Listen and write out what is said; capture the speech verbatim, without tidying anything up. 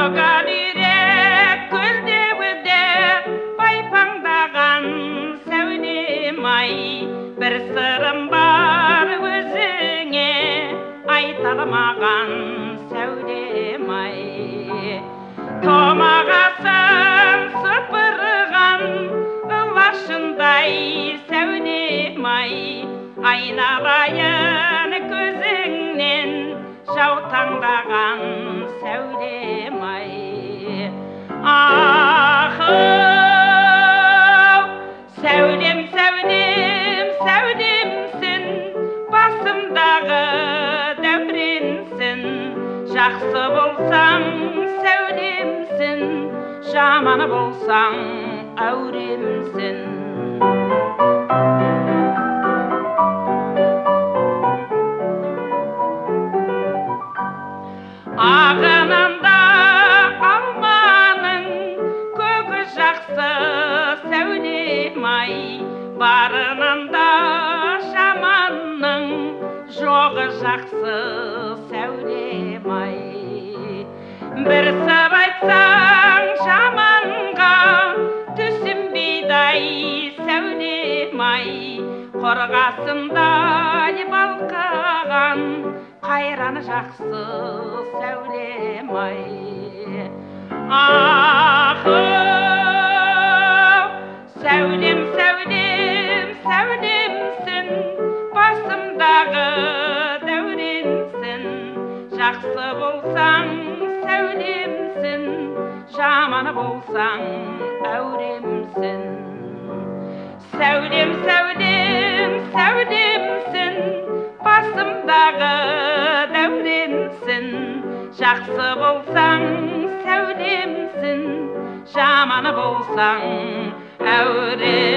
соған үйрек көлдеуде байпаңдаған сәулем-ай, бір сырым бар өзіңе айта алмаған сәулем-ай. Томағасын сыпырған лашындай сәулем-ай, айналайын көзіңнен жаутаңдаған сәулем-ай. Ахау, сәулем, сәулем, сәулемсің, басымдағы дәуренсің. Жақсы болсаң сәулемсің, жаманы болсаң әуремсің. Ағынында алманың көгі жақсы сәулем-ай, барынында жаманның жоғы жақсы сәулем-ай. Бір сыр айтсаң жаманға түсінбейді-ай сәулем-ай, қорғасындай балқыған қайраны жақсы сәулем-ай. Ахау, сәулем, сәулем, сәулемсің, басымдағы дәуренсің. Жақсы болсаң сәулемсің, жаманы болсаң әуремсің. Сәулем, сәулем, сәулемсің, басымдағы дәуренсің. Жақсы болсаң сәулемсің, жаманы болсаң әуремсің.